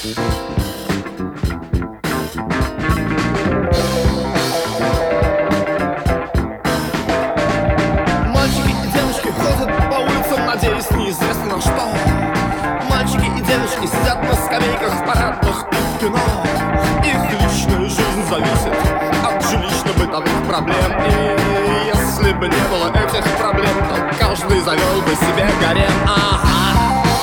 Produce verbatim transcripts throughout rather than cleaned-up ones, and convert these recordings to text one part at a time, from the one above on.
Мальчики и девушки ходят по улицам, надеясь неизвестно на что. Мальчики и девушки сидят на скамейках в парадных и в кино. Их личная жизнь зависит от жилищно-бытовых проблем. И если бы не было этих проблем, то каждый завел бы себе гарем. Ага.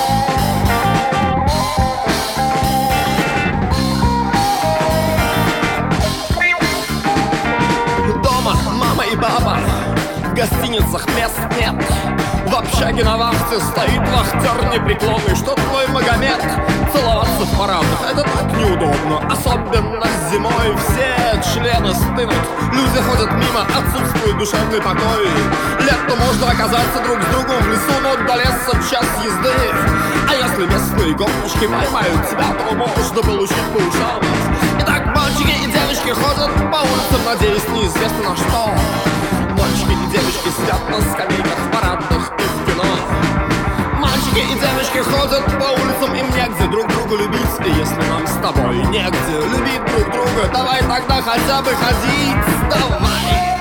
Дома мама и папа, в гостиницах мест нет. В общаге на вахте стоит вахтер непреклонный. Что твой Магомед? Целоваться в парадных — это так неудобно. Особенно зимой все члены стынут. Люди ходят мимо, отсутствует душевный покой. Летом можно оказаться друг с другом в лесу, но до леса час езды. А если местные гопнички поймают тебя, то можно получить по ушам. Итак, мальчики и девочки ходят по улицам, надеясь неизвестно на что. Мальчики и девочки сидят на скамейках в парадных и в кино. Мальчики и девочки ходят по улицам, им негде друг друга любить. И если нам с тобой негде любить друг друга, давай тогда хотя бы ходить, давай.